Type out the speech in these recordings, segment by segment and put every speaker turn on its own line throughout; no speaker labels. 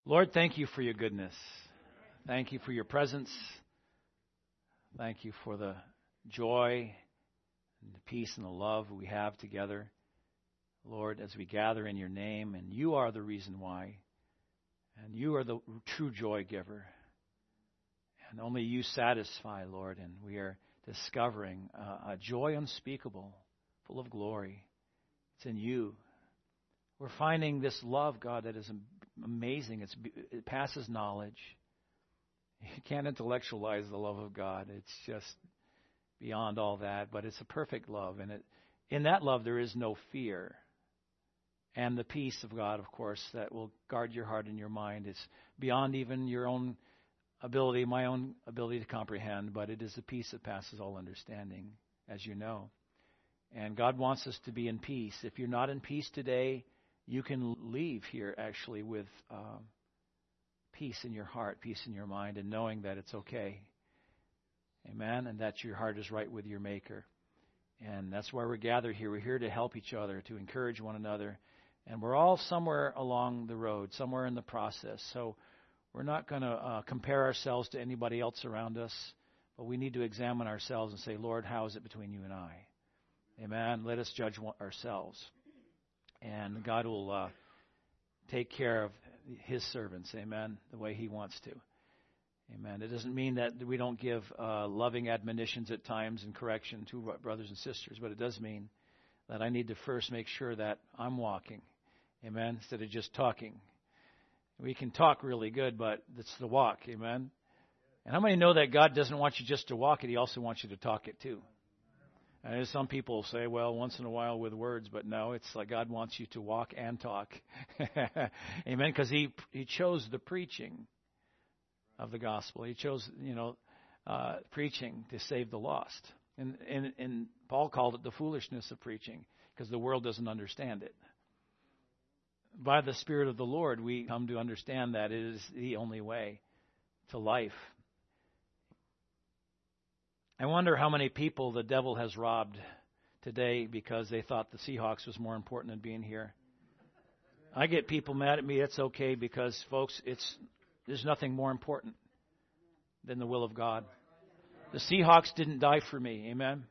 Lord, thank you for your goodness. Thank you for your presence. Thank you for the joy and the peace and the love we have together. Lord, as we gather in your name, and you are the reason why, and you are the true joy giver, and only you satisfy, Lord, and we are discovering a joy unspeakable, full of glory. It's in you. We're finding this love, God, that is amazing. It passes knowledge. You can't intellectualize the love of God. It's just beyond all that, but it's a perfect love, and in that love there is no fear. And the peace of God, of course, that will guard your heart and your mind is beyond even your own ability, my own ability to comprehend, but it is the peace that passes all understanding, as you know. And God wants us to be in peace. If you're not in peace today, you can leave here actually with peace in your heart, peace in your mind, and knowing that it's okay. Amen? And that your heart is right with your Maker. And that's why we're gathered here. We're here to help each other, to encourage one another. And we're all somewhere along the road, somewhere in the process. So we're not going to compare ourselves to anybody else around us, but we need to examine ourselves and say, Lord, how is it between you and I? Amen? Let us judge ourselves. And God will take care of his servants, amen, the way he wants to. Amen. It doesn't mean that we don't give loving admonitions at times and correction to brothers and sisters, but it does mean that I need to first make sure that I'm walking, amen, instead of just talking. We can talk really good, but it's the walk, amen. And how many know that God doesn't want you just to walk it, he also wants you to talk it too? And some people say, well, once in a while with words, but no, it's like God wants you to walk and talk. Amen, because he chose the preaching of the gospel. He chose, preaching to save the lost. And Paul called it the foolishness of preaching because the world doesn't understand it. By the Spirit of the Lord, we come to understand that it is the only way to life. I wonder how many people the devil has robbed today because they thought the Seahawks was more important than being here. I get people mad at me. It's okay because, folks, there's nothing more important than the will of God. The Seahawks didn't die for me. Amen?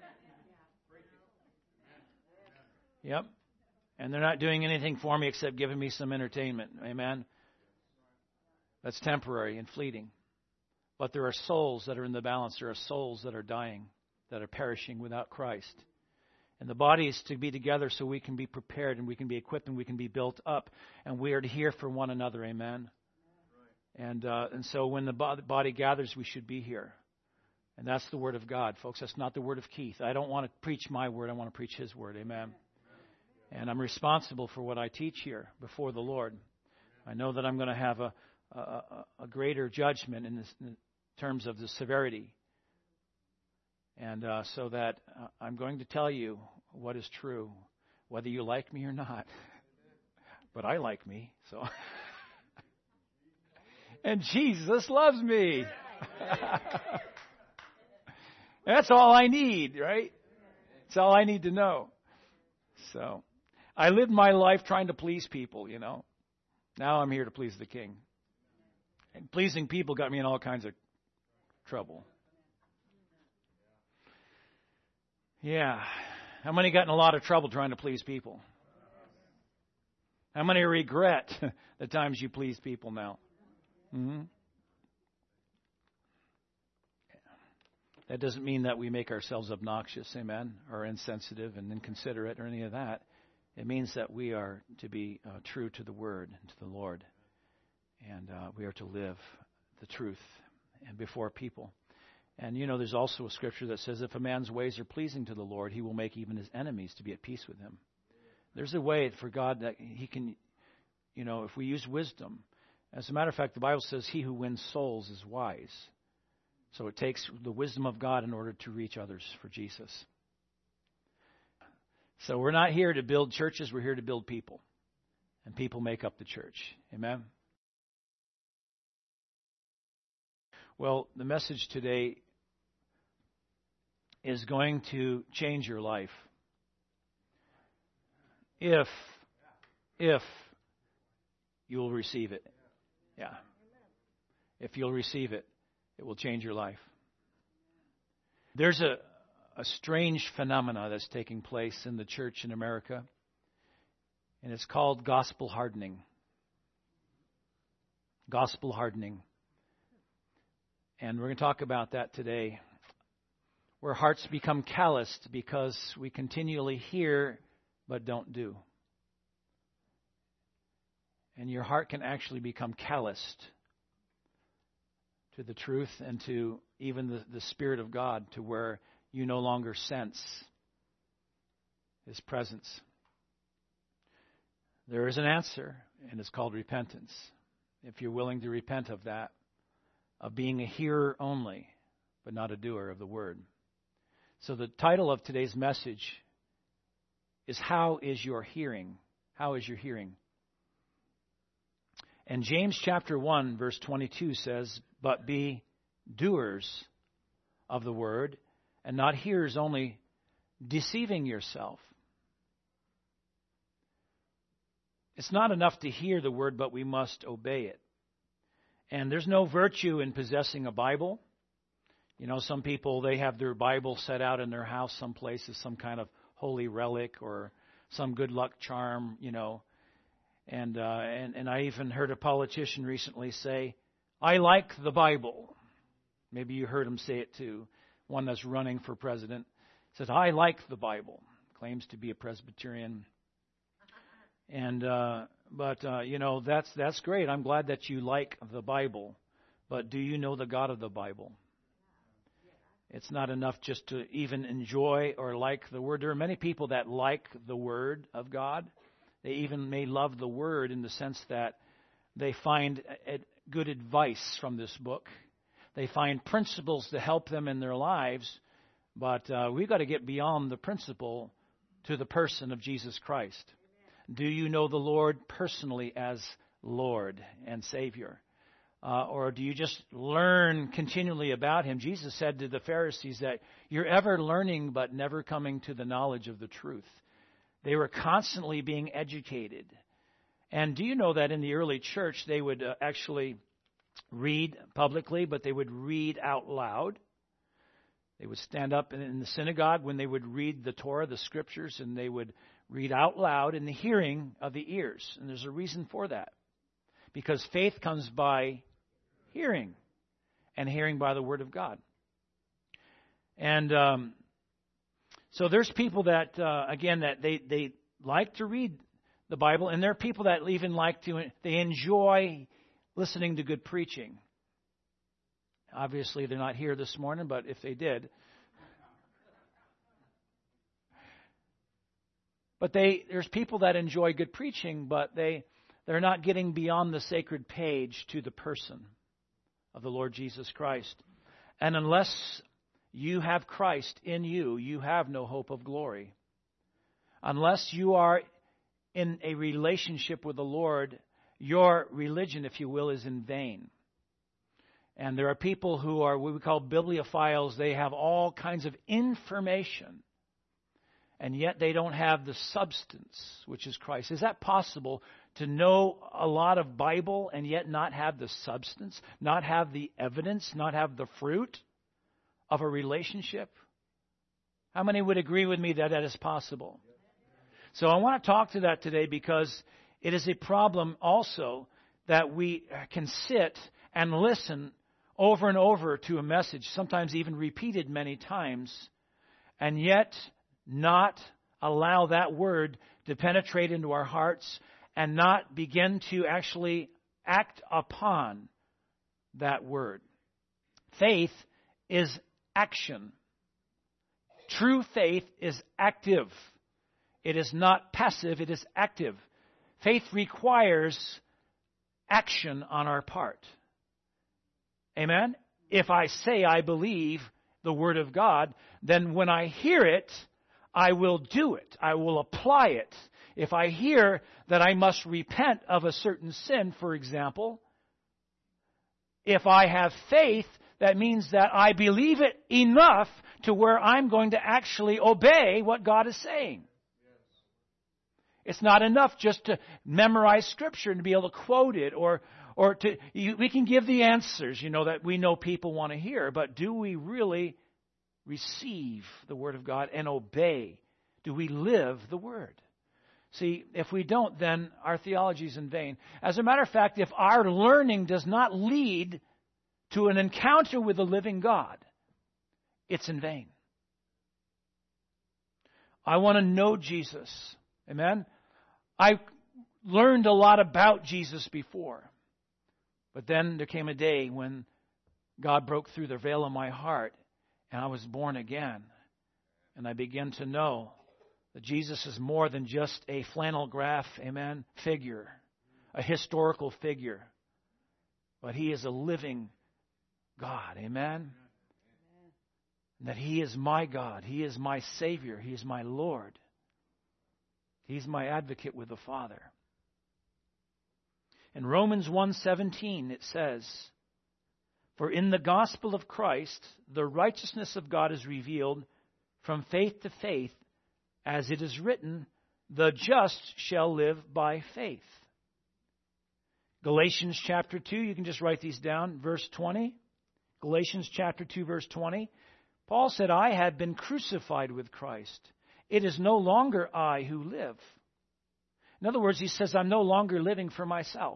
Yep. And they're not doing anything for me except giving me some entertainment. Amen? That's temporary and fleeting. But there are souls that are in the balance. There are souls that are dying, that are perishing without Christ. And the body is to be together so we can be prepared and we can be equipped and we can be built up. And we are to hear from one another. Amen? And so when the body gathers, we should be here. And that's the word of God, folks. That's not the word of Keith. I don't want to preach my word. I want to preach his word. Amen? And I'm responsible for what I teach here before the Lord. I know that I'm going to have a greater judgment in terms of the severity. And so that I'm going to tell you what is true, whether you like me or not. But I like me, so. And Jesus loves me. That's all I need, right? That's all I need to know. So I lived my life trying to please people, Now I'm here to please the King. And pleasing people got me in all kinds of trouble. Yeah. How many got in a lot of trouble trying to please people? How many regret the times you please people now? Mm-hmm. That doesn't mean that we make ourselves obnoxious, amen, or insensitive and inconsiderate or any of that. It means that we are to be true to the Word and to the Lord. And we are to live the truth and before people. And there's also a scripture that says if a man's ways are pleasing to the Lord, he will make even his enemies to be at peace with him. There's a way for God that he can, if we use wisdom. As a matter of fact, the Bible says he who wins souls is wise. So it takes the wisdom of God in order to reach others for Jesus. So we're not here to build churches. We're here to build people. And people make up the church. Amen? Well, the message today is going to change your life. If you will receive it. Yeah. If you'll receive it, it will change your life. There's a strange phenomena that's taking place in the church in America, and it's called gospel hardening. Gospel hardening. And we're going to talk about that today, where hearts become calloused because we continually hear but don't do. And your heart can actually become calloused to the truth and to even the Spirit of God, to where you no longer sense His presence. There is an answer, and it's called repentance. If you're willing to repent of that, of being a hearer only, but not a doer of the word. So the title of today's message is, How is your hearing? How is your hearing? And James chapter 1, verse 22 says, but be doers of the word, and not hearers only, deceiving yourself. It's not enough to hear the word, but we must obey it. And there's no virtue in possessing a Bible. You know, some people, they have their Bible set out in their house someplace as some kind of holy relic or some good luck charm, you know. And I even heard a politician recently say, I like the Bible. Maybe you heard him say it too. One that's running for president says, I like the Bible. Claims to be a Presbyterian. And you know, that's great. I'm glad that you like the Bible. But do you know the God of the Bible? It's not enough just to even enjoy or like the Word. There are many people that like the Word of God. They even may love the Word in the sense that they find good advice from this book. They find principles to help them in their lives. But we've got to get beyond the principle to the person of Jesus Christ. Do you know the Lord personally as Lord and Savior? Or do you just learn continually about Him? Jesus said to the Pharisees that you're ever learning but never coming to the knowledge of the truth. They were constantly being educated. And do you know that in the early church they would actually read publicly, but they would read out loud? They would stand up in the synagogue when they would read the Torah, the Scriptures, and they would read out loud in the hearing of the ears. And there's a reason for that. Because faith comes by hearing, and hearing by the Word of God. And so there's people that, again, that they like to read the Bible, and there are people that even they enjoy listening to good preaching. Obviously, they're not here this morning, but if they did. But there's people that enjoy good preaching, but they're not getting beyond the sacred page to the person of the Lord Jesus Christ. And unless you have Christ in you, you have no hope of glory. Unless you are in a relationship with the Lord, your religion, if you will, is in vain. And there are people who are what we call bibliophiles. They have all kinds of information, and yet they don't have the substance, which is Christ. Is that possible, to know a lot of Bible and yet not have the substance, not have the evidence, not have the fruit of a relationship? How many would agree with me that that is possible? So I want to talk to that today, because it is a problem also that we can sit and listen over and over to a message, sometimes even repeated many times, and yet not allow that word to penetrate into our hearts and not begin to actually act upon that word. Faith is action. True faith is active. It is not passive, it is active. Faith requires action on our part. Amen? If I say I believe the Word of God, then when I hear it, I will do it. I will apply it. If I hear that I must repent of a certain sin, for example, if I have faith, that means that I believe it enough to where I'm going to actually obey what God is saying. It's not enough just to memorize Scripture and to be able to quote it, we can give the answers, that we know people want to hear, but do we really receive the Word of God and obey? Do we live the Word? See, if we don't, then our theology is in vain. As a matter of fact, if our learning does not lead to an encounter with the living God, it's in vain. I want to know Jesus. Amen? I learned a lot about Jesus before. But then there came a day when God broke through the veil of my heart and I was born again. And I began to know that Jesus is more than just a flannel graph, amen, figure, a historical figure. But He is a living God, amen? And that He is my God. He is my Savior. He is my Lord. He's my advocate with the Father. In Romans 1:17 it says, "For in the gospel of Christ, the righteousness of God is revealed from faith to faith, as it is written, the just shall live by faith." Galatians chapter 2, you can just write these down, verse 20. Galatians chapter 2, verse 20. Paul said, "I have been crucified with Christ. It is no longer I who live." In other words, he says, I'm no longer living for myself.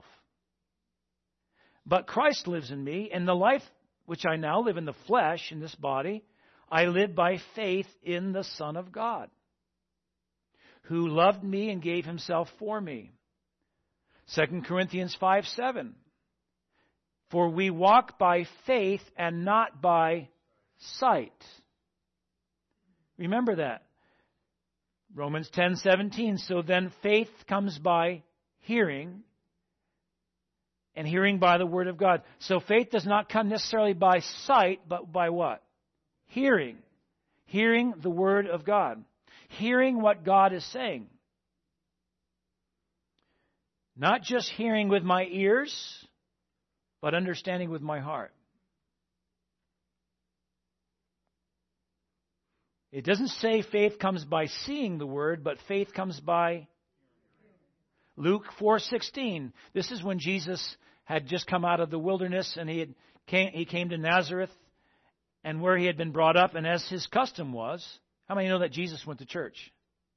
But Christ lives in me, and the life which I now live in the flesh, in this body, I live by faith in the Son of God, who loved me and gave Himself for me. 2 Corinthians 5:7. For we walk by faith and not by sight. Remember that. Romans 10:17. So then faith comes by hearing, and hearing by the Word of God. So faith does not come necessarily by sight, but by what? Hearing. Hearing the Word of God. Hearing what God is saying. Not just hearing with my ears, but understanding with my heart. It doesn't say faith comes by seeing the Word, but faith comes by Luke 4:16. This is when Jesus had just come out of the wilderness and he came to Nazareth and where he had been brought up. And as his custom was, how many know that Jesus went to church?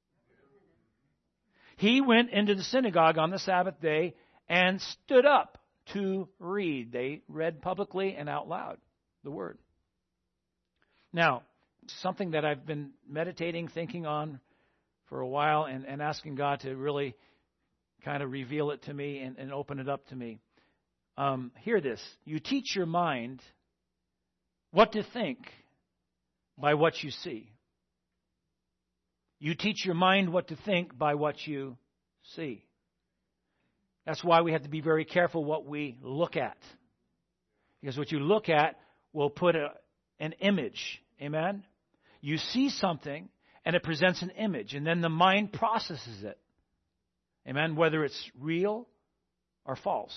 He went into the synagogue on the Sabbath day and stood up to read. They read publicly and out loud the Word. Now, something that I've been meditating, thinking on for a while and asking God to really kind of reveal it to me and open it up to me. Hear this. You teach your mind what to think by what you see. You teach your mind what to think by what you see. That's why we have to be very careful what we look at. Because what you look at will put an image. Amen? You see something and it presents an image, and then the mind processes it. Amen? Whether it's real or false.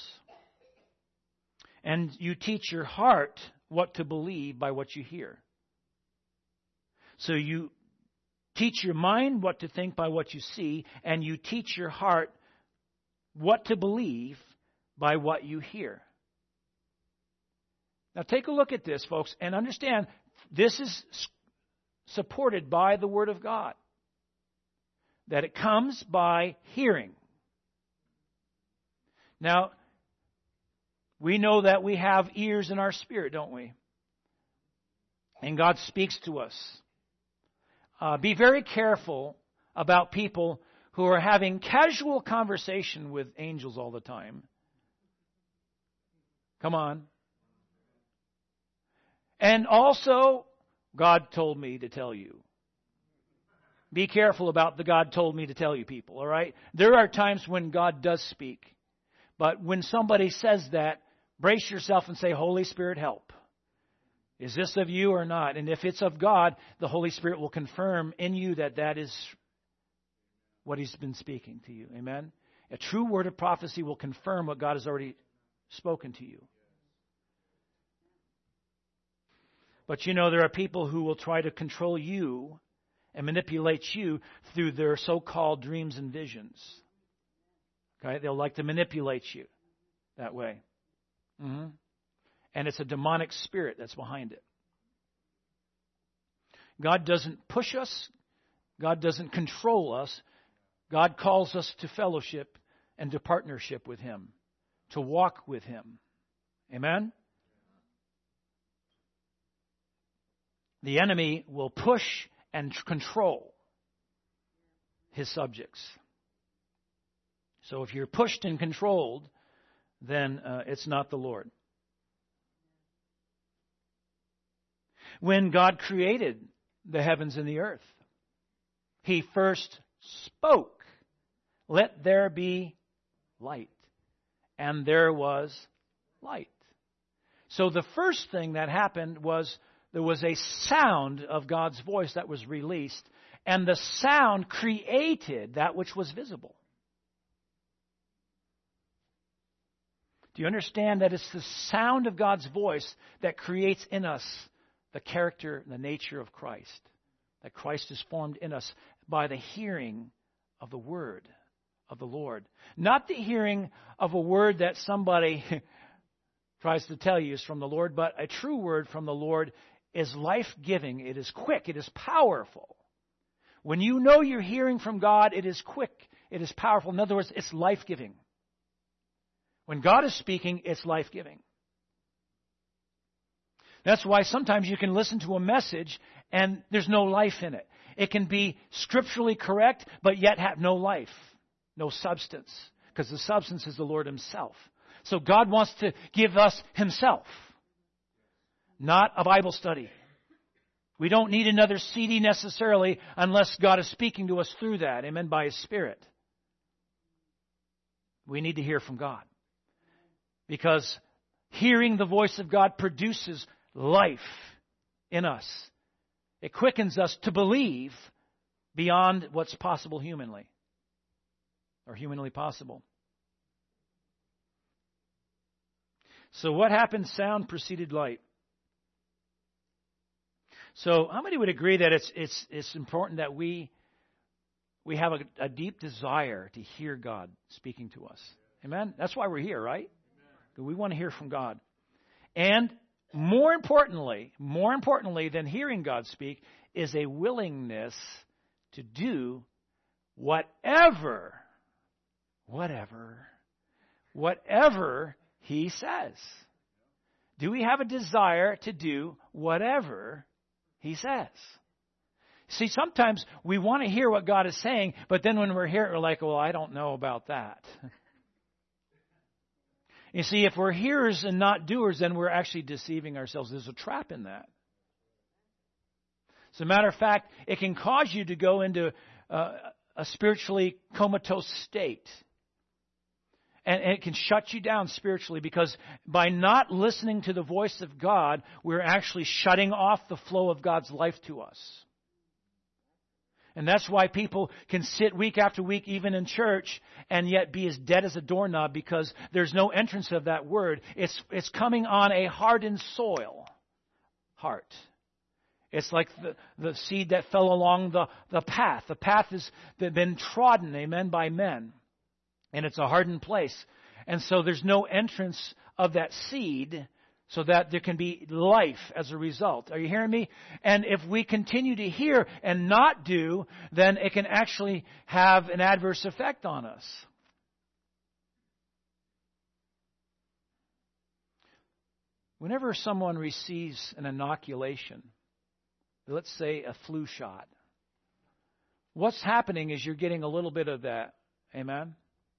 And you teach your heart what to believe by what you hear. So you teach your mind what to think by what you see, and you teach your heart what to believe by what you hear. Now take a look at this, folks, and understand this is supported by the Word of God. That it comes by hearing. Now, we know that we have ears in our spirit, don't we? And God speaks to us. Be very careful about people who are having casual conversation with angels all the time. Come on. And also, God told me to tell you. Be careful about the God told me to tell you people, all right? There are times when God does speak. But when somebody says that, brace yourself and say, Holy Spirit, help. Is this of you or not? And if it's of God, the Holy Spirit will confirm in you that that is what He's been speaking to you. Amen? A true word of prophecy will confirm what God has already spoken to you. But you know, there are people who will try to control you and manipulate you through their so-called dreams and visions. Okay? They'll like to manipulate you that way. Mm-hmm. And it's a demonic spirit that's behind it. God doesn't push us. God doesn't control us. God calls us to fellowship and to partnership with Him, to walk with Him. Amen? The enemy will push and control his subjects. So if you're pushed and controlled, then it's not the Lord. When God created the heavens and the earth, He first spoke, "Let there be light." And there was light. So the first thing that happened was there was a sound of God's voice that was released, and the sound created that which was visible. Do you understand that it's the sound of God's voice that creates in us the character and the nature of Christ? That Christ is formed in us by the hearing of the word of the Lord. Not the hearing of a word that somebody tries to tell you is from the Lord, but a true word from the Lord is life-giving. It is quick. It is powerful. When you know you're hearing from God, it is quick. It is powerful. In other words, it's life-giving. When God is speaking, it's life-giving. That's why sometimes you can listen to a message and there's no life in it. It can be scripturally correct, but yet have no life, no substance, because the substance is the Lord Himself. So God wants to give us Himself, not a Bible study. We don't need another CD necessarily unless God is speaking to us through that, amen, by His Spirit. We need to hear from God. Because hearing the voice of God produces life in us. It quickens us to believe beyond what's possible humanly, or humanly possible. So what happened? Sound preceded light. So how many would agree that it's important that we have a deep desire to hear God speaking to us? Amen? That's why we're here, right? We want to hear from God. And more importantly than hearing God speak is a willingness to do whatever He says. Do we have a desire to do whatever He says? See, sometimes we want to hear what God is saying, but then when we're here, we're like, well, I don't know about that. You see, if we're hearers and not doers, then we're actually deceiving ourselves. There's a trap in that. As a matter of fact, it can cause you to go into a spiritually comatose state. And it can shut you down spiritually, because by not listening to the voice of God, we're actually shutting off the flow of God's life to us. And that's why people can sit week after week, even in church, and yet be as dead as a doorknob, because there's no entrance of that word. It's coming on a hardened soil heart. It's like the seed that fell along the path. The path has been trodden, amen, by men. And it's a hardened place. And so there's no entrance of that seed so that there can be life as a result. Are you hearing me? And if we continue to hear and not do, then it can actually have an adverse effect on us. Whenever someone receives an inoculation, let's say a flu shot, what's happening is you're getting a little bit of that, amen,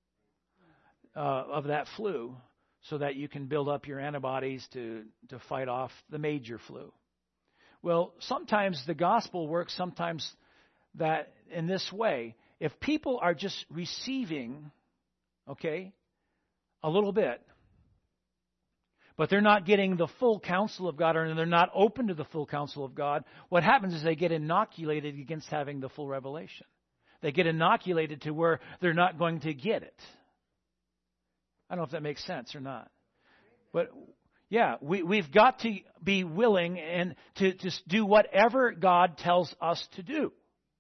of that flu, so that you can build up your antibodies to fight off the major flu. Well, sometimes the gospel works sometimes that in this way. If people are just receiving, okay, a little bit, but they're not getting the full counsel of God, or they're not open to the full counsel of God, what happens is they get inoculated against having the full revelation. They get inoculated to where they're not going to get it. I don't know if that makes sense or not. But, yeah, we've got to be willing and to do whatever God tells us to do.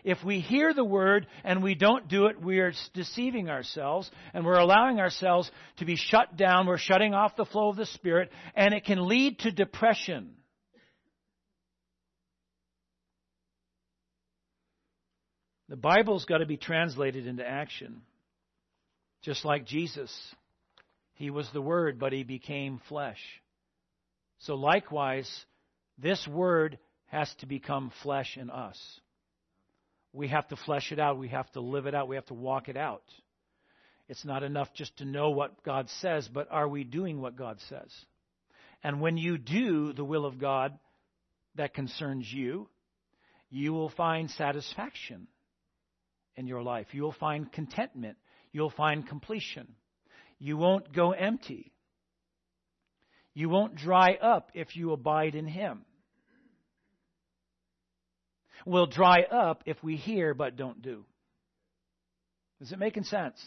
If we hear the Word and we don't do it, we are deceiving ourselves, and we're allowing ourselves to be shut down. We're shutting off the flow of the Spirit, and it can lead to depression. The Bible's got to be translated into action. Just like Jesus. He was the Word, but He became flesh. So likewise, this Word has to become flesh in us. We have to flesh it out. We have to live it out. We have to walk it out. It's not enough just to know what God says, but are we doing what God says? And when you do the will of God that concerns you, you will find satisfaction in your life. You'll find contentment. You'll find completion. You won't go empty. You won't dry up if you abide in Him. We'll dry up if we hear but don't do. Is it making sense?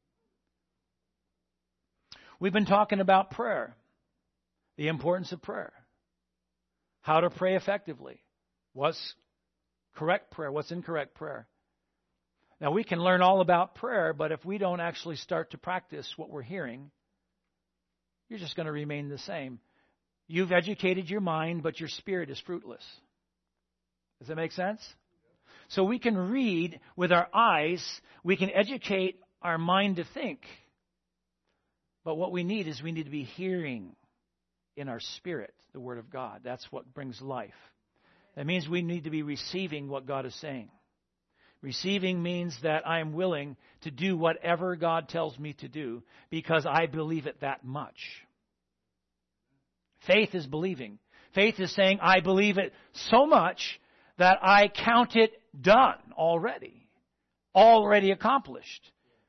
We've been talking about prayer, the importance of prayer, how to pray effectively, what's correct prayer, what's incorrect prayer. Now, we can learn all about prayer, but if we don't actually start to practice what we're hearing, you're just going to remain the same. You've educated your mind, but your spirit is fruitless. Does that make sense? So we can read with our eyes, we can educate our mind to think. But what we need is we need to be hearing in our spirit the Word of God. That's what brings life. That means we need to be receiving what God is saying. Receiving means that I am willing to do whatever God tells me to do because I believe it that much. Faith is believing. Faith is saying I believe it so much that I count it done already accomplished.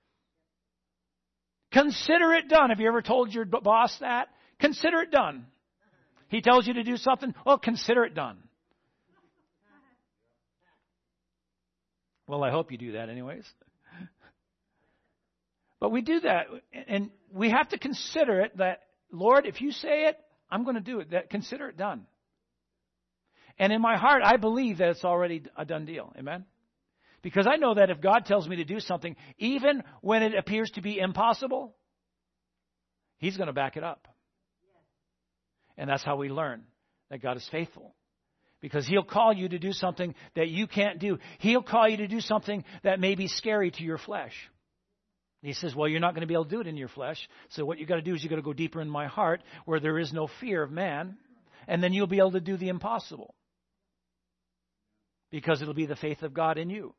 Consider it done. Have you ever told your boss that? Consider it done. He tells you to do something, well, consider it done. Well, I hope you do that anyways. But we do that, and we have to consider it that, Lord, if you say it, I'm going to do it. That consider it done. And in my heart, I believe that it's already a done deal. Amen? Because I know that if God tells me to do something, even when it appears to be impossible, He's going to back it up. And that's how we learn that God is faithful. Because He'll call you to do something that you can't do. He'll call you to do something that may be scary to your flesh. He says, well, you're not going to be able to do it in your flesh. So what you've got to do is you've got to go deeper in my heart where there is no fear of man. And then you'll be able to do the impossible. Because it'll be the faith of God in you.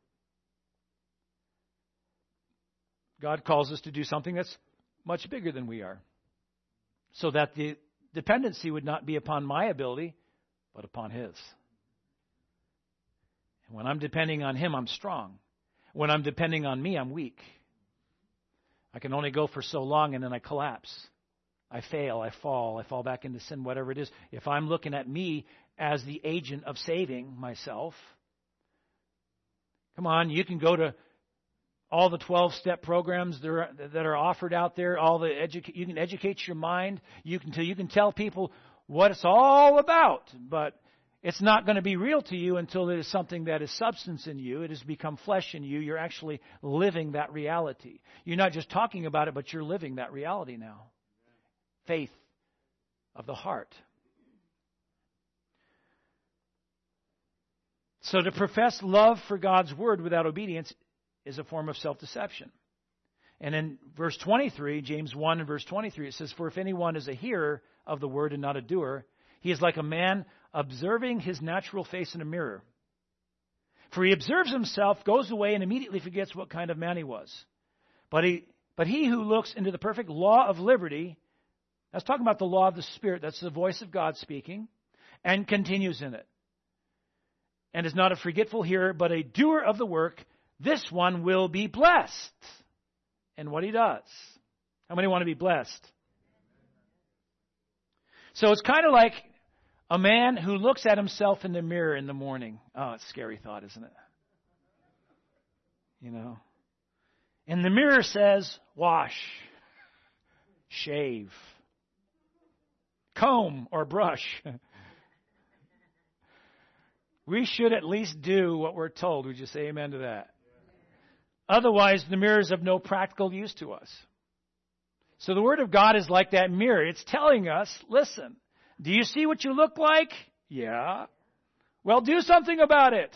God calls us to do something that's much bigger than we are. So that the dependency would not be upon my ability, but upon His. And when I'm depending on Him, I'm strong. When I'm depending on me, I'm weak. I can only go for so long and then I collapse. I fail, I fall back into sin, whatever it is. If I'm looking at me as the agent of saving myself, come on, you can go to all the 12-step programs that are offered out there. You can educate your mind. You can tell people what it's all about, but it's not going to be real to you until it is something that is substance in you. It has become flesh in you. You're actually living that reality. You're not just talking about it, but you're living that reality now. Faith of the heart. So to profess love for God's Word without obedience is a form of self-deception. And in verse 23, James 1 and verse 23, it says, for if anyone is a hearer of the Word and not a doer, he is like a man observing his natural face in a mirror. For he observes himself, goes away, and immediately forgets what kind of man he was. But he who looks into the perfect law of liberty, that's talking about the law of the Spirit, that's the voice of God speaking, and continues in it, and is not a forgetful hearer, but a doer of the work, this one will be blessed in what he does. How many want to be blessed? So it's kind of like a man who looks at himself in the mirror in the morning. Oh, it's a scary thought, isn't it? You know. And the mirror says, wash, shave, comb or brush. We should at least do what we're told. Would you say amen to that? Otherwise, the mirror is of no practical use to us. So the Word of God is like that mirror. It's telling us, listen, do you see what you look like? Yeah. Well, do something about it.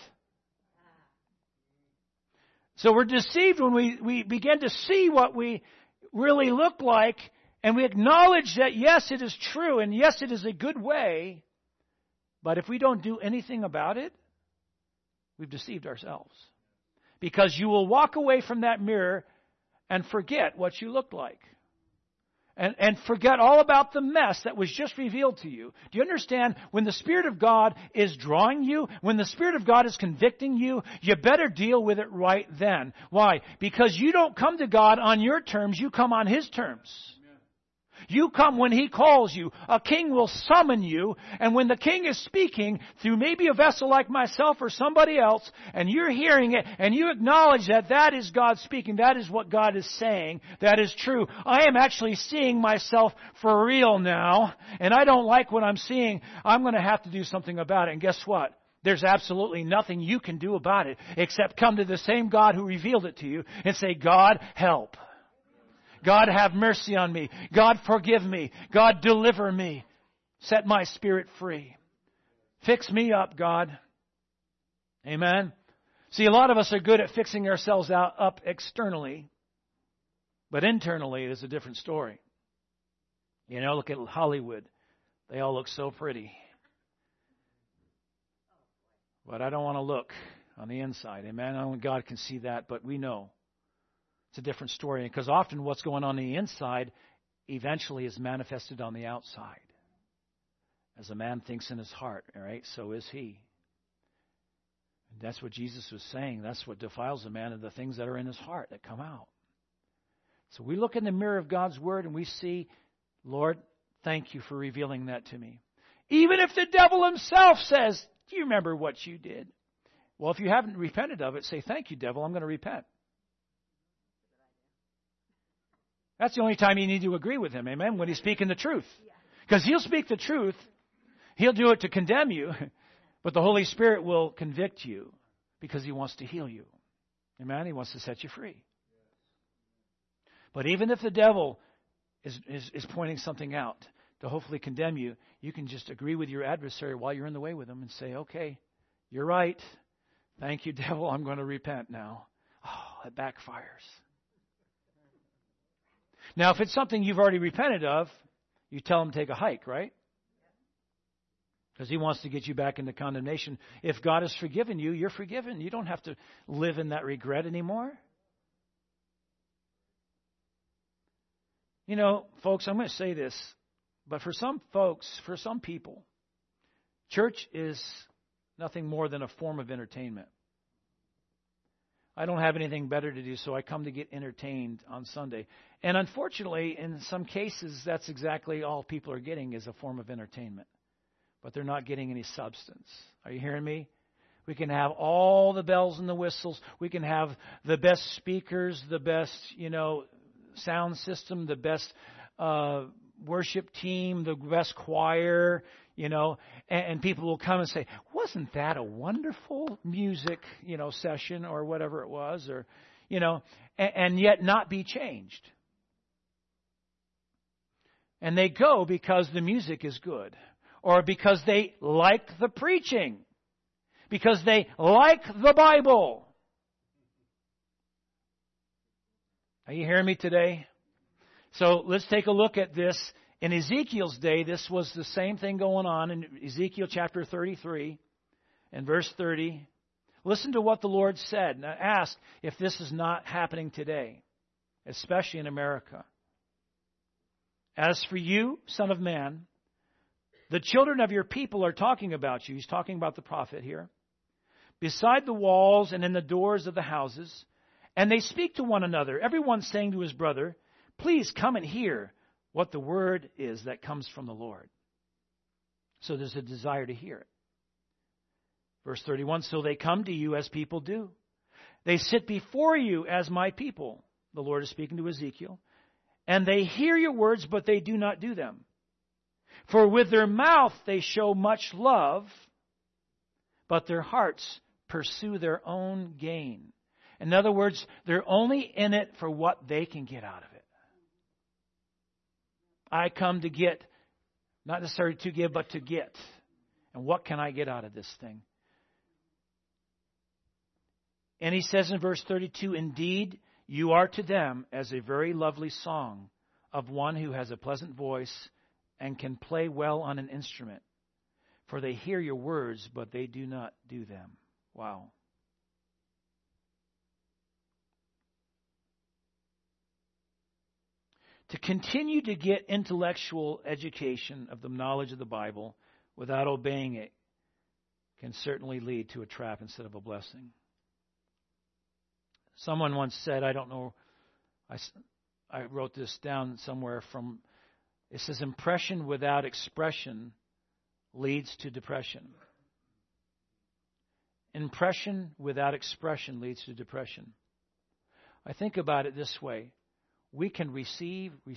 So we're deceived when we begin to see what we really look like, and we acknowledge that, yes, it is true, and yes, it is a good way. But if we don't do anything about it, we've deceived ourselves. Because you will walk away from that mirror and forget what you looked like. And forget all about the mess that was just revealed to you. Do you understand? When the Spirit of God is drawing you, when the Spirit of God is convicting you, you better deal with it right then. Why? Because you don't come to God on your terms, you come on His terms. You come when He calls you. A king will summon you, and when the king is speaking through maybe a vessel like myself or somebody else, and you're hearing it, and you acknowledge that that is God speaking, that is what God is saying, that is true. I am actually seeing myself for real now, and I don't like what I'm seeing. I'm going to have to do something about it. And guess what? There's absolutely nothing you can do about it except come to the same God who revealed it to you and say, God, help. God, have mercy on me. God, forgive me. God, deliver me. Set my spirit free. Fix me up, God. Amen. See, a lot of us are good at fixing ourselves up externally, but internally it is a different story. You know, look at Hollywood. They all look so pretty. But I don't want to look on the inside. Amen. Only God can see that, but we know. It's a different story, because often what's going on the inside eventually is manifested on the outside. As a man thinks in his heart, all right, so is he. And that's what Jesus was saying. That's what defiles a man, are the things that are in his heart that come out. So we look in the mirror of God's Word and we see, Lord, thank you for revealing that to me. Even if the devil himself says, do you remember what you did? Well, if you haven't repented of it, say, thank you, devil, I'm going to repent. That's the only time you need to agree with him, amen, when he's speaking the truth. Because he'll speak the truth. He'll do it to condemn you. But the Holy Spirit will convict you because He wants to heal you. Amen? He wants to set you free. But even if the devil is pointing something out to hopefully condemn you, you can just agree with your adversary while you're in the way with him and say, okay, you're right. Thank you, devil. I'm going to repent now. Oh, it backfires. Now, if it's something you've already repented of, you tell him to take a hike, right? Because he wants to get you back into condemnation. If God has forgiven you, you're forgiven. You don't have to live in that regret anymore. You know, folks, I'm going to say this, but for some folks, for some people, church is nothing more than a form of entertainment. I don't have anything better to do, so I come to get entertained on Sunday. And unfortunately, in some cases, that's exactly all people are getting is a form of entertainment. But they're not getting any substance. Are you hearing me? We can have all the bells and the whistles. We can have the best speakers, the best, sound system, the best worship team, the best choir, and people will come and say, wasn't that a wonderful music, session or whatever it was, or, and yet not be changed. And they go because the music is good, or because they like the preaching, because they like the Bible. Are you hearing me today? So let's take a look at this. In Ezekiel's day, this was the same thing going on in Ezekiel chapter 33 and verse 30. Listen to what the Lord said. Now ask if this is not happening today, especially in America. As for you, son of man, the children of your people are talking about you. He's talking about the prophet here. Beside the walls and in the doors of the houses. And they speak to one another, everyone saying to his brother, please come and hear what the word is that comes from the Lord. So there's a desire to hear it. Verse 31, so they come to you as people do. They sit before you as my people. The Lord is speaking to Ezekiel. And they hear your words, but they do not do them. For with their mouth they show much love, but their hearts pursue their own gain. In other words, they're only in it for what they can get out of it. I come to get, not necessarily to give, but to get. And what can I get out of this thing? And he says in verse 32, indeed, you are to them as a very lovely song of one who has a pleasant voice and can play well on an instrument. For they hear your words, but they do not do them. Wow. To continue to get intellectual education of the knowledge of the Bible without obeying it can certainly lead to a trap instead of a blessing. Someone once said, I don't know, I wrote this down somewhere from, it says, impression without expression leads to depression. Impression without expression leads to depression. I think about it this way. We can receive. We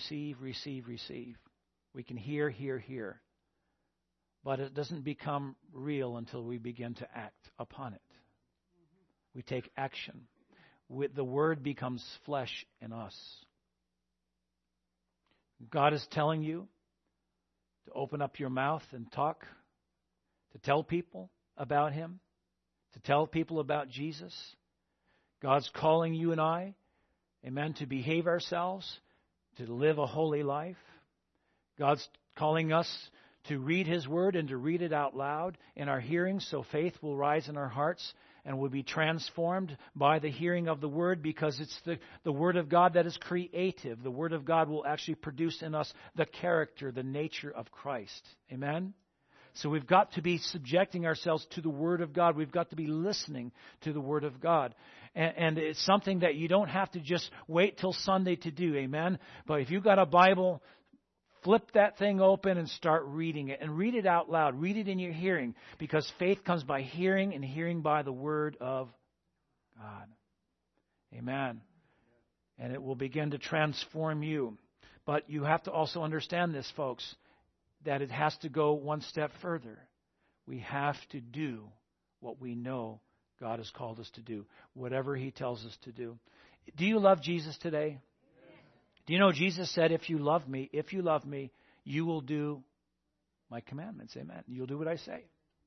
can hear. But it doesn't become real until we begin to act upon it. We take action. The Word becomes flesh in us. God is telling you to open up your mouth and talk, to tell people about Him, to tell people about Jesus. God's calling you and I, amen, to behave ourselves, to live a holy life. God's calling us to read His Word and to read it out loud in our hearing so faith will rise in our hearts and will be transformed by the hearing of the Word, because it's the Word of God that is creative. The Word of God will actually produce in us the character, the nature of Christ. Amen? So we've got to be subjecting ourselves to the Word of God. We've got to be listening to the Word of God. And it's something that you don't have to just wait till Sunday to do. Amen? But if you've got a Bible, flip that thing open and start reading it. And read it out loud. Read it in your hearing. Because faith comes by hearing, and hearing by the Word of God. Amen. And it will begin to transform you. But you have to also understand this, folks, that it has to go one step further. We have to do what we know God has called us to do. Whatever He tells us to do. Do you love Jesus today? Do you know Jesus said, if you love me, you will do my commandments. Amen. You'll do what I say.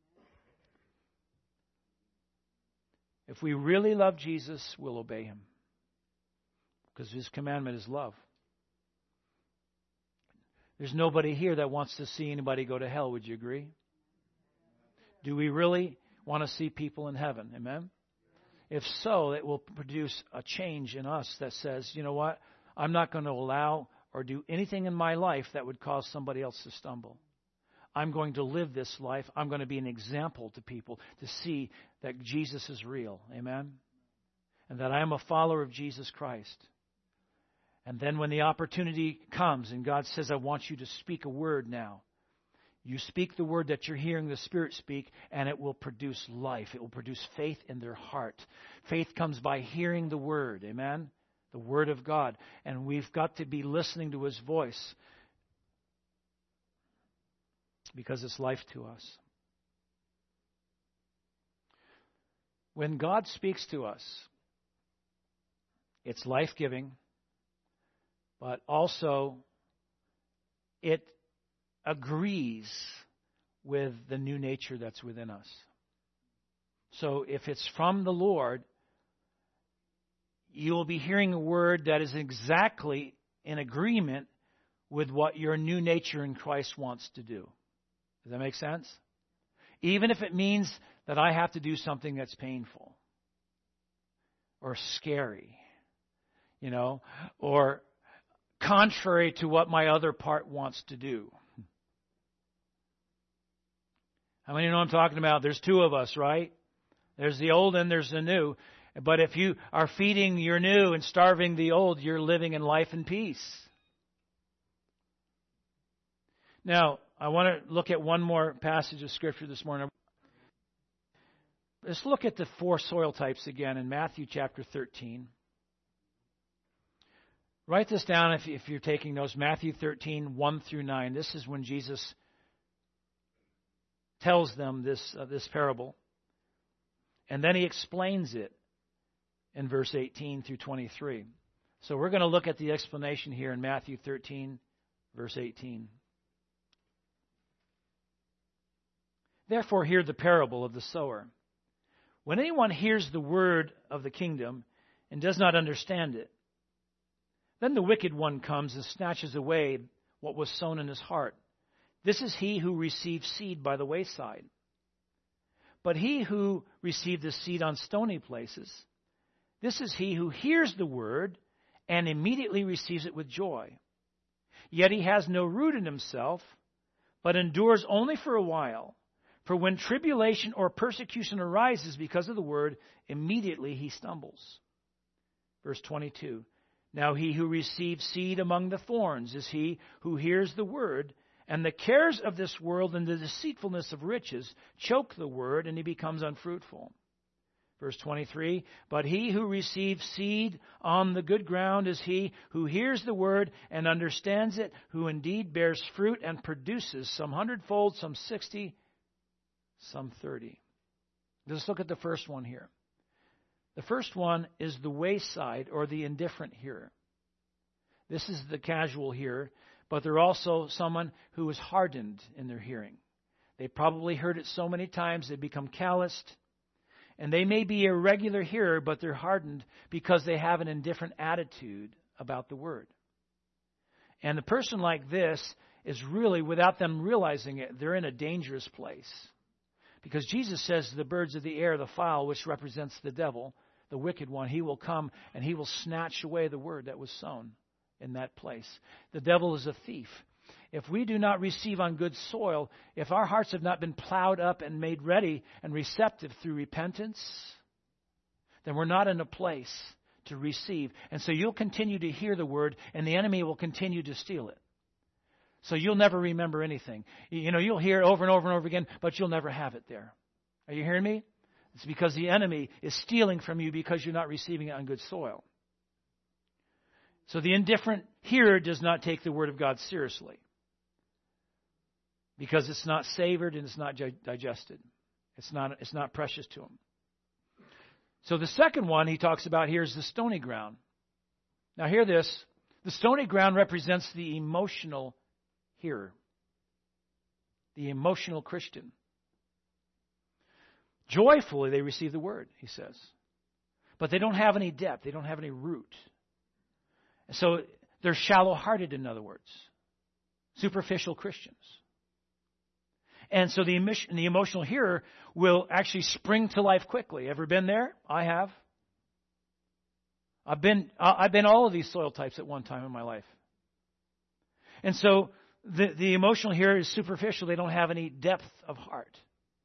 If we really love Jesus, we'll obey Him. Because His commandment is love. There's nobody here that wants to see anybody go to hell. Would you agree? Do we really want to see people in heaven? Amen? If so, it will produce a change in us that says, you know what? I'm not going to allow or do anything in my life that would cause somebody else to stumble. I'm going to live this life. I'm going to be an example to people to see that Jesus is real. Amen? And that I am a follower of Jesus Christ. And then when the opportunity comes and God says, I want you to speak a word now. You speak the word that you're hearing the Spirit speak, and it will produce life. It will produce faith in their heart. Faith comes by hearing the word. Amen? The Word of God. And we've got to be listening to His voice because it's life to us. When God speaks to us, it's life-giving, but also it agrees with the new nature that's within us. So if it's from the Lord, you will be hearing a word that is exactly in agreement with what your new nature in Christ wants to do. Does that make sense? Even if it means that I have to do something that's painful or scary, or contrary to what my other part wants to do. How many know what I'm talking about? There's two of us, right? There's the old and there's the new. But if you are feeding your new and starving the old, you're living in life and peace. Now, I want to look at one more passage of Scripture this morning. Let's look at the 4 soil types again in Matthew chapter 13. Write this down if you're taking notes. Matthew 13, 1 through 9. This is when Jesus tells them this parable. And then he explains it in verse 18 through 23. So we're going to look at the explanation here in Matthew 13, verse 18. Therefore, hear the parable of the sower. When anyone hears the word of the kingdom and does not understand it, then the wicked one comes and snatches away what was sown in his heart. This is he who received seed by the wayside. But he who received the seed on stony places, this is he who hears the word and immediately receives it with joy. Yet he has no root in himself, but endures only for a while. For when tribulation or persecution arises because of the word, immediately he stumbles. Verse 22. Now he who receives seed among the thorns is he who hears the word, and the cares of this world and the deceitfulness of riches choke the word, and he becomes unfruitful. Verse 23, but he who receives seed on the good ground is he who hears the word and understands it, who indeed bears fruit and produces some 100-fold, some 60, some 30. Let's look at the first one here. The first one is the wayside or the indifferent hearer. This is the casual hearer, but they're also someone who is hardened in their hearing. They probably heard it so many times they become calloused. And they may be a regular hearer, but they're hardened because they have an indifferent attitude about the word. And the person like this is really, without them realizing it, they're in a dangerous place. Because Jesus says the birds of the air, the fowl, which represents the devil, the wicked one, he will come and he will snatch away the word that was sown in that place. The devil is a thief. If we do not receive on good soil, if our hearts have not been plowed up and made ready and receptive through repentance, then we're not in a place to receive. And so you'll continue to hear the word, and the enemy will continue to steal it. So you'll never remember anything. You'll hear it over and over and over again, but you'll never have it there. Are you hearing me? It's because the enemy is stealing from you because you're not receiving it on good soil. So the indifferent hearer does not take the word of God seriously, because it's not savored and it's not digested. It's not precious to him. So the second one he talks about here is the stony ground. Now hear this. The stony ground represents the emotional hearer, the emotional Christian. Joyfully they receive the word, he says. But they don't have any depth. They don't have any root. So they're shallow-hearted, in other words. Superficial Christians. And so the emotional hearer will actually spring to life quickly. Ever been there? I have. I've been all of these soil types at one time in my life. And so the emotional hearer is superficial. They don't have any depth of heart.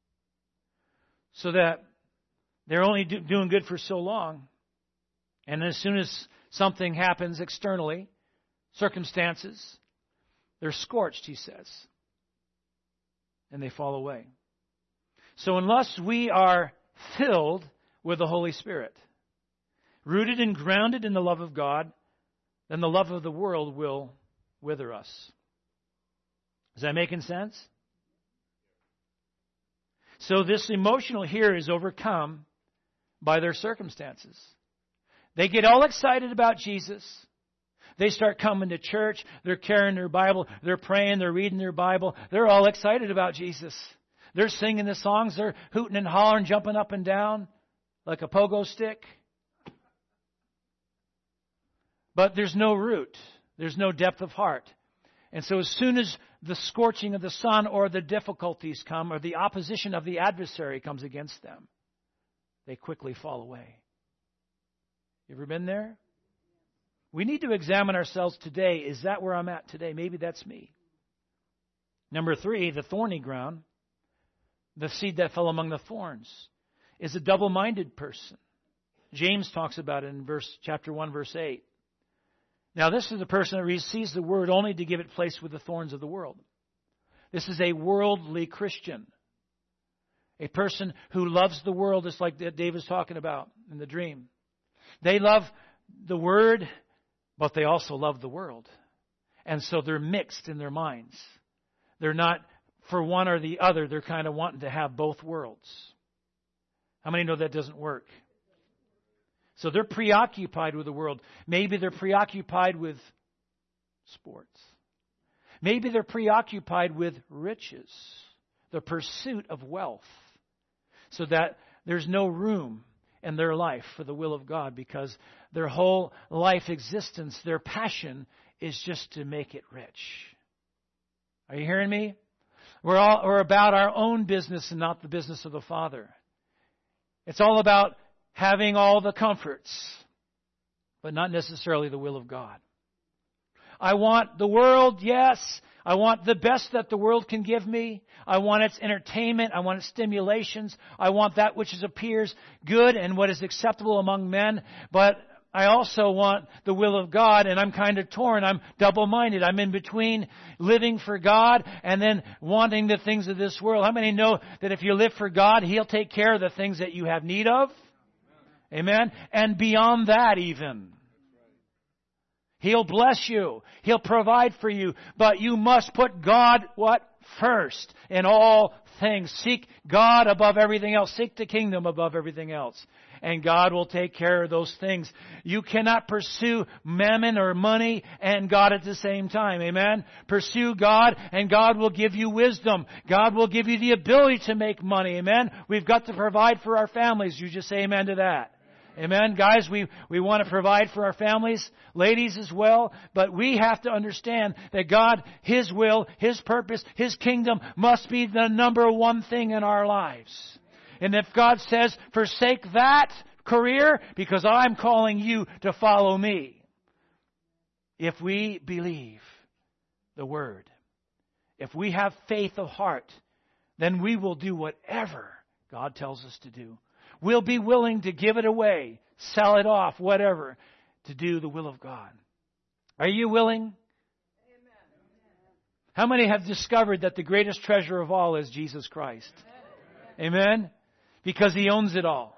So that they're only doing good for so long. And as soon as something happens externally, circumstances, they're scorched, he says. And they fall away. So unless we are filled with the Holy Spirit, rooted and grounded in the love of God, then the love of the world will wither us. Is that making sense? So this emotional hearer is overcome by their circumstances. They get all excited about Jesus. They start coming to church. They're carrying their Bible. They're praying. They're reading their Bible. They're all excited about Jesus. They're singing the songs. They're hooting and hollering, jumping up and down like a pogo stick. But there's no root. There's no depth of heart. And so as soon as the scorching of the sun or the difficulties come or the opposition of the adversary comes against them, they quickly fall away. You ever been there? We need to examine ourselves today. Is that where I'm at today? Maybe that's me. Number 3, the thorny ground, the seed that fell among the thorns, is a double-minded person. James talks about it in chapter 1, verse 8. Now, this is the person that receives the word only to give it place with the thorns of the world. This is a worldly Christian. A person who loves the world, just like Dave was talking about in the dream. They love the word, but they also love the world. And so they're mixed in their minds. They're not for one or the other. They're kind of wanting to have both worlds. How many know that doesn't work? So they're preoccupied with the world. Maybe they're preoccupied with sports. Maybe they're preoccupied with riches, the pursuit of wealth, so that there's no room in their life for the will of God, because their whole life existence, their passion is just to make it rich. Are you hearing me? We're about our own business and not the business of the Father. It's all about having all the comforts, but not necessarily the will of God. I want the world, yes. I want the best that the world can give me. I want its entertainment. I want its stimulations. I want that which appears good and what is acceptable among men. But I also want the will of God, and I'm kind of torn. I'm double-minded. I'm in between living for God and then wanting the things of this world. How many know that if you live for God, He'll take care of the things that you have need of? Amen? And beyond that even. He'll bless you. He'll provide for you. But you must put God, what? First in all things. Seek God above everything else. Seek the kingdom above everything else. And God will take care of those things. You cannot pursue mammon or money and God at the same time. Amen? Pursue God and God will give you wisdom. God will give you the ability to make money. Amen? We've got to provide for our families. You just say amen to that. Amen. Guys, we want to provide for our families, ladies as well, but we have to understand that God, His will, His purpose, His kingdom must be the number one thing in our lives. And if God says, forsake that career because I'm calling you to follow me. If we believe the Word, if we have faith of heart, then we will do whatever God tells us to do. We'll be willing to give it away, sell it off, whatever, to do the will of God. Are you willing? Amen. How many have discovered that the greatest treasure of all is Jesus Christ? Amen. Amen? Because He owns it all.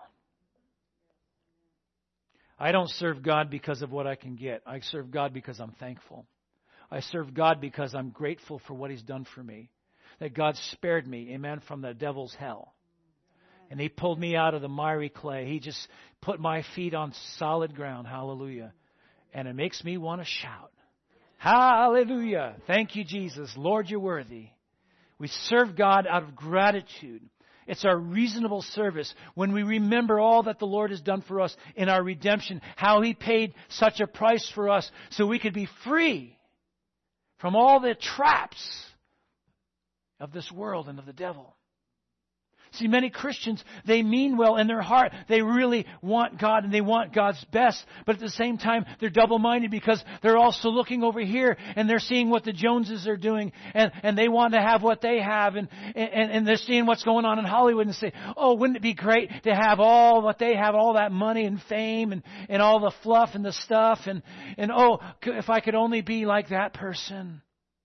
I don't serve God because of what I can get. I serve God because I'm thankful. I serve God because I'm grateful for what He's done for me. That God spared me, amen, from the devil's hell. And He pulled me out of the miry clay. He just put my feet on solid ground. Hallelujah. And it makes me want to shout. Hallelujah. Thank you, Jesus. Lord, You're worthy. We serve God out of gratitude. It's our reasonable service when we remember all that the Lord has done for us in our redemption, how He paid such a price for us so we could be free from all the traps of this world and of the devil. See, many Christians, they mean well in their heart. They really want God and they want God's best. But at the same time, they're double-minded because they're also looking over here and they're seeing what the Joneses are doing and they want to have what they have and they're seeing what's going on in Hollywood and say, oh, wouldn't it be great to have all what they have, all that money and fame and all the fluff and the stuff and oh, if I could only be like that person.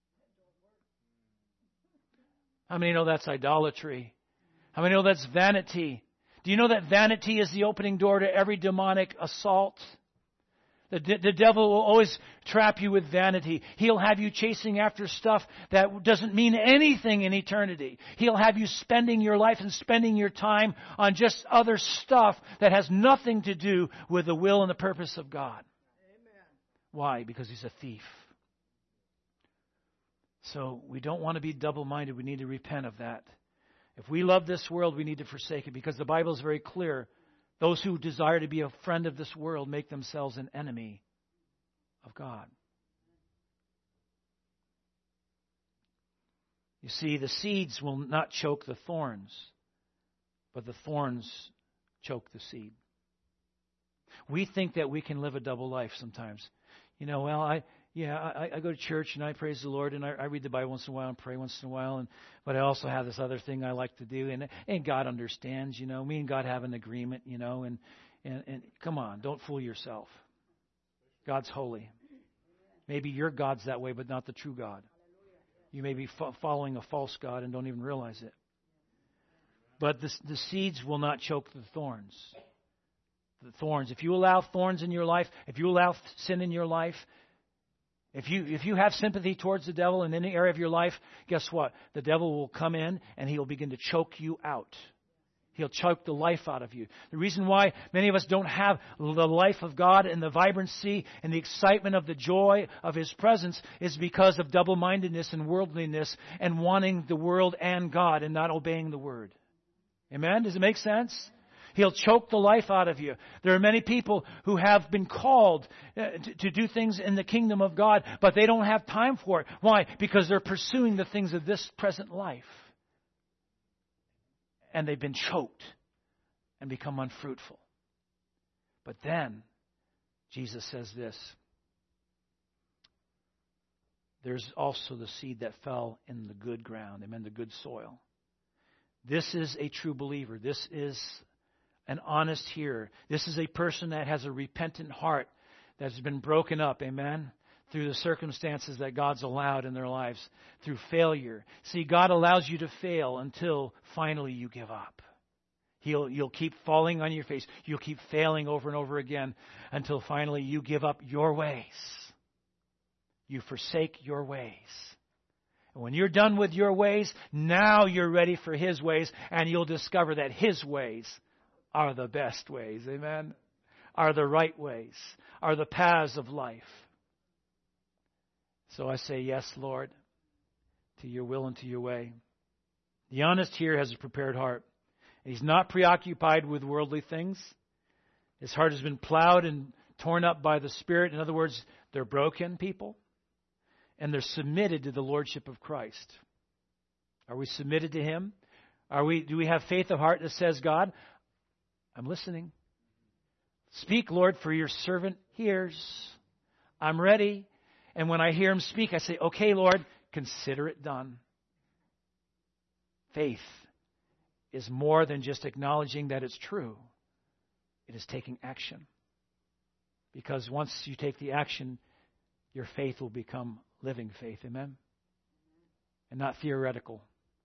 How many know that's idolatry? How many know that's vanity? Do you know that vanity is the opening door to every demonic assault? The devil will always trap you with vanity. He'll have you chasing after stuff that doesn't mean anything in eternity. He'll have you spending your life and spending your time on just other stuff that has nothing to do with the will and the purpose of God. Amen. Why? Because he's a thief. So we don't want to be double-minded. We need to repent of that. If we love this world, we need to forsake it because the Bible is very clear. Those who desire to be a friend of this world make themselves an enemy of God. You see, the seeds will not choke the thorns, but the thorns choke the seed. We think that we can live a double life sometimes. You know, well, I go to church and I praise the Lord and I read the Bible once in a while and pray once in a while. But I also have this other thing I like to do. And God understands, you know. Me and God have an agreement, you know. And come on, don't fool yourself. God's holy. Maybe your God's that way, but not the true God. You may be following a false God and don't even realize it. But the seeds will not choke the thorns. The thorns. If you allow thorns in your life, if you allow sin in your life, if you have sympathy towards the devil in any area of your life, guess what? The devil will come in and he'll begin to choke you out. He'll choke the life out of you. The reason why many of us don't have the life of God and the vibrancy and the excitement of the joy of His presence is because of double-mindedness and worldliness and wanting the world and God and not obeying the Word. Amen? Does it make sense? He'll choke the life out of you. There are many people who have been called to do things in the kingdom of God, but they don't have time for it. Why? Because they're pursuing the things of this present life. And they've been choked and become unfruitful. But then, Jesus says this. There's also the seed that fell in the good ground, amen, the good soil. This is a true believer. This is an honest hearer. This is a person that has a repentant heart that's been broken up, amen, through the circumstances that God's allowed in their lives, through failure. See, God allows you to fail until finally you give up. You'll keep falling on your face. You'll keep failing over and over again until finally you give up your ways. You forsake your ways. And when you're done with your ways, now you're ready for His ways, and you'll discover that His ways are the best ways, amen, are the right ways, are the paths of life. So I say, yes, Lord, to your will and to your way. The honest here has a prepared heart. He's not preoccupied with worldly things. His heart has been plowed and torn up by the Spirit. In other words, they're broken people. And they're submitted to the Lordship of Christ. Are we submitted to Him? Do we have faith of heart that says, God, I'm listening. Speak, Lord, for your servant hears. I'm ready. And when I hear Him speak, I say, okay, Lord, consider it done. Faith is more than just acknowledging that it's true. It is taking action. Because once you take the action, your faith will become living faith. Amen? And not theoretical.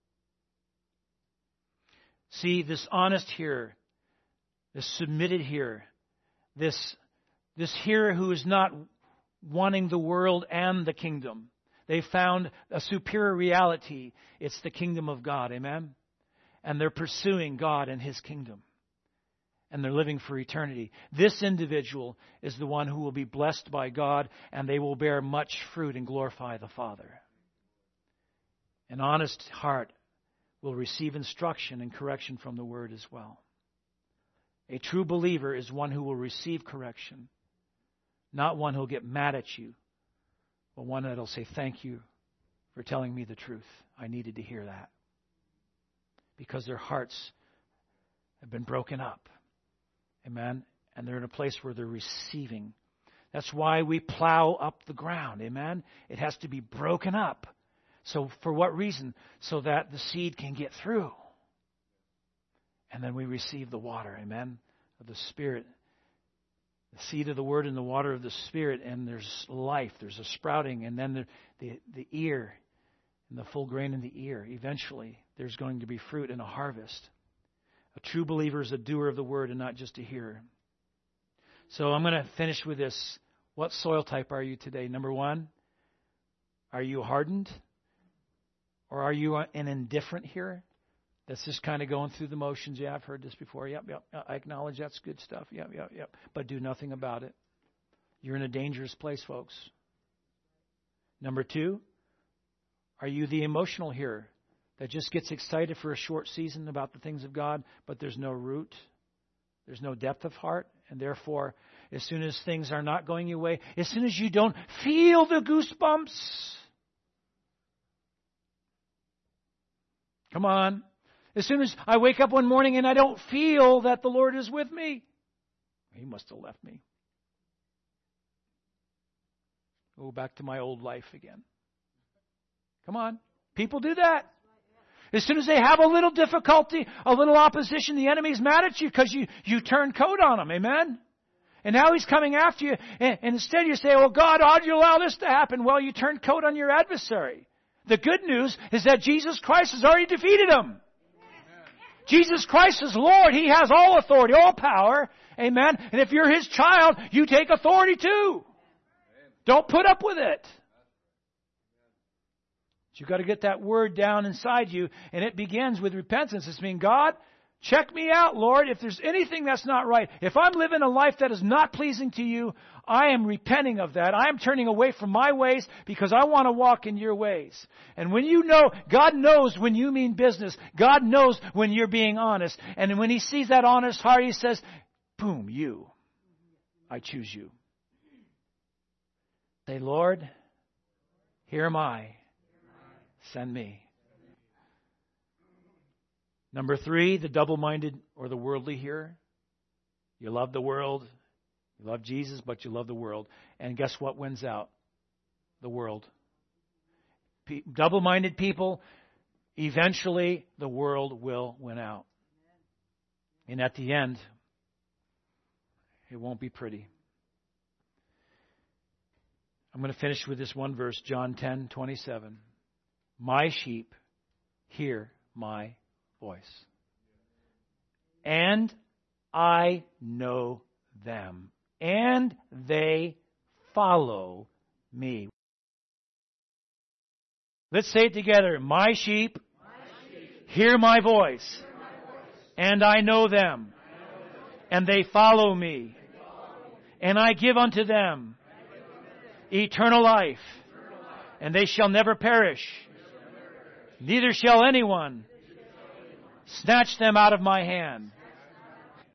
See, this honest hearer, this submitted hearer, this hearer who is not wanting the world and the kingdom. They found a superior reality. It's the kingdom of God. Amen? And they're pursuing God and His kingdom. And they're living for eternity. This individual is the one who will be blessed by God, and they will bear much fruit and glorify the Father. An honest heart will receive instruction and correction from the Word as well. A true believer is one who will receive correction. Not one who will get mad at you, but one that will say, thank you for telling me the truth. I needed to hear that. Because their hearts have been broken up. Amen? And they're in a place where they're receiving. That's why we plow up the ground. Amen? It has to be broken up. So for what reason? So that the seed can get through. And then we receive the water. Amen? Of the Spirit. The seed of the Word and the water of the Spirit, and there's life, there's a sprouting, and then the ear, and the full grain in the ear. Eventually, there's going to be fruit and a harvest. A true believer is a doer of the Word and not just a hearer. So I'm going to finish with this. What soil type are you today? Number one, are you hardened? Or are you an indifferent hearer? That's just kind of going through the motions. Yeah, I've heard this before. Yep. I acknowledge that's good stuff. Yep. But do nothing about it. You're in a dangerous place, folks. Number two, are you the emotional hearer that just gets excited for a short season about the things of God, but there's no root, there's no depth of heart, and therefore, as soon as things are not going your way, as soon as you don't feel the goosebumps, come on. As soon as I wake up one morning and I don't feel that the Lord is with me, He must have left me. Go back to my old life again. Come on. People do that. As soon as they have a little difficulty, a little opposition, the enemy's mad at you because you turned coat on him. Amen? And now he's coming after you. And instead you say, well, God, how'd you allow this to happen? Well, you turned coat on your adversary. The good news is that Jesus Christ has already defeated him. Jesus Christ is Lord. He has all authority, all power. Amen. And if you're His child, you take authority too. Don't put up with it. But you've got to get that word down inside you. And it begins with repentance. It's mean, God, Check me out, Lord, if there's anything that's not right. If I'm living a life that is not pleasing to you, I am repenting of that. I am turning away from my ways because I want to walk in your ways. And when you know, God knows when you mean business. God knows when you're being honest. And when He sees that honest heart, He says, boom, you. I choose you. Say, Lord, here am I. Send me. Number 3, the double-minded or the worldly here. You love the world. You love Jesus, but you love the world. And guess what wins out? The world. Double-minded people, eventually the world will win out. And at the end, it won't be pretty. I'm going to finish with this one verse, John 10:27. My sheep hear my voice, and I know them, and they follow me. Let's say it together. My sheep hear my voice, and I know them, and they follow me, and I give unto them eternal life, and they shall never perish, neither shall anyone snatch them out of my hand.